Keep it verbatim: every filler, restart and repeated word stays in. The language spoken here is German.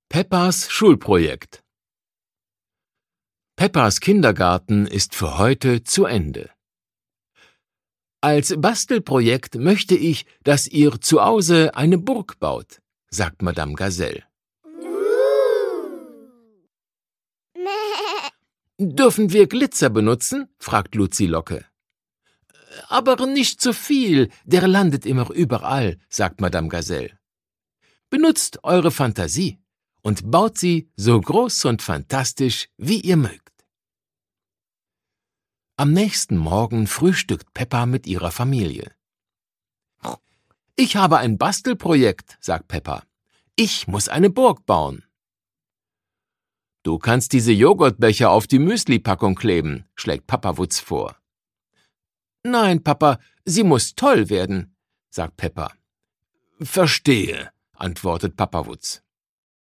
Peppas Schulprojekt. Peppas Kindergarten ist für heute zu Ende. Als Bastelprojekt möchte ich, dass ihr zu Hause eine Burg baut, sagt Madame Gazelle. Dürfen wir Glitzer benutzen? Fragt Luzi Locke. Aber nicht zu viel, der landet immer überall, sagt Madame Gazelle. Benutzt eure Fantasie und baut sie so groß und fantastisch, wie ihr mögt. Am nächsten Morgen frühstückt Peppa mit ihrer Familie. Ich habe ein Bastelprojekt, sagt Peppa. Ich muss eine Burg bauen. Du kannst diese Joghurtbecher auf die Müsli-Packung kleben, schlägt Papa Wutz vor. Nein, Papa, sie muss toll werden, sagt Peppa. Verstehe, antwortet Papa Wutz.